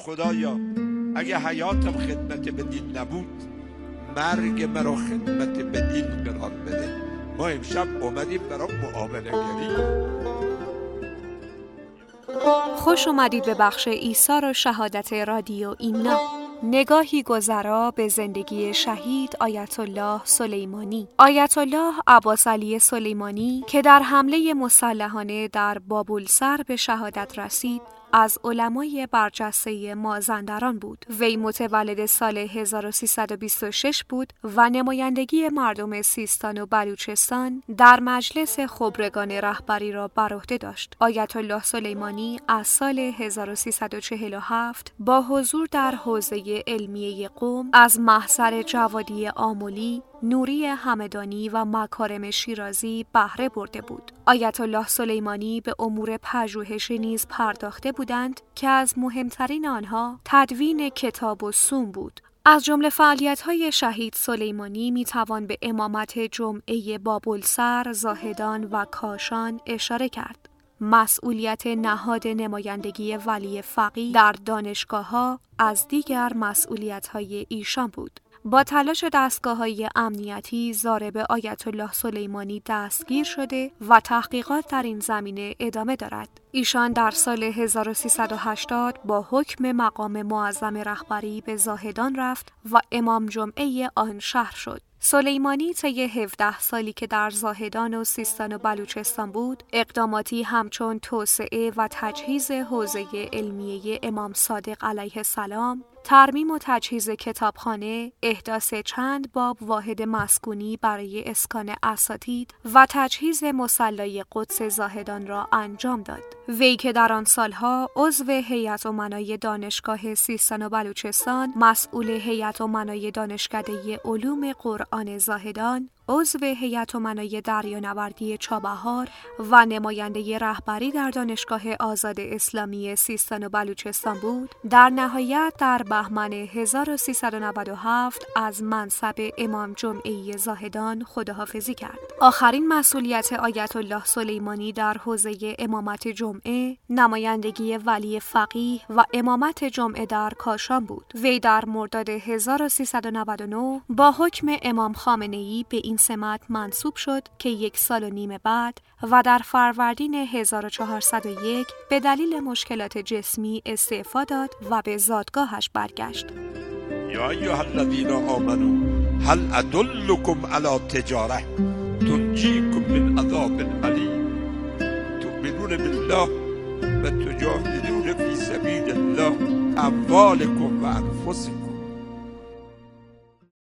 خدایا اگه حیاتم خدمت به دین نبود، مرگ مرا خدمت به دین قرار بده. ما امشب اومدیم برای معامله گری. خوش اومدید به بخش ایثار و شهادت رادیو ایمنا. نگاهی گذرا به زندگی شهید آیت الله سلیمانی. آیت الله عباسعلی سلیمانی که در حمله مسلحانه در بابلسر به شهادت رسید، از علمای برجسته مازندران بود. وی متولد سال 1326 بود و نمایندگی مردم سیستان و بلوچستان در مجلس خبرگان رهبری را بر عهده داشت. آیت الله سلیمانی از سال 1347 با حضور در حوزه علمیه قم از محضر جوادی آملی، نوری همدانی و مکارم شیرازی بهره برده بود. آیت الله سلیمانی به امور پژوهشی نیز پرداخته بودند که از مهمترین آنها تدوین کتاب الصوم بود. از جمله فعالیت‌های شهید سلیمانی می‌توان به امامت جمعه بابلسر، زاهدان و کاشان اشاره کرد. مسئولیت نهاد نمایندگی ولی فقیه در دانشگاه‌ها از دیگر مسئولیت‌های ایشان بود. با تلاش دستگاه‌های امنیتی ضارب آیت الله سلیمانی دستگیر شده و تحقیقات در این زمینه ادامه دارد. ایشان در سال 1380 با حکم مقام معظم رهبری به زاهدان رفت و امام جمعه آن شهر شد. سلیمانی طی 17 سالی که در زاهدان و سیستان و بلوچستان بود، اقداماتی همچون توسعه و تجهیز حوزه علمیه امام صادق علیه السلام، ترمیم و تجهیز کتابخانه، احداث چند باب واحد مسکونی برای اسکان اساتید و تجهیز مصلی قدس زاهدان را انجام داد. وی که در آن سالها عضو هیئت امنای دانشگاه سیستان و بلوچستان، مسئول هیئت امنای دانشکده علوم قرآن زاهدان، عضو هیئت امنای دریانوردی چابهار و نماینده رهبری در دانشگاه آزاد اسلامی سیستان و بلوچستان بود، در نهایت در بهمن 1397 از منصب امام جمعه زاهدان خداحافظی کرد. آخرین مسئولیت آیت الله سلیمانی در حوزه امامت جمعه، نمایندگی ولی فقیه و امامت جمعه در کاشان بود. وی در مرداد 1399 با حکم امام خامنه‌ای به این سمت منصوب شد که 1 سال و نیم بعد و در فروردین 1401 به دلیل مشکلات جسمی استعفا داد و به زادگاهش برگشت. یا ایها الذین آمنوا هل ادلکم علی تجاره تنجیکم من عذاب علیم تؤمنون بالله و تجاهدون فی سبیل الله اموالکم و انفسکم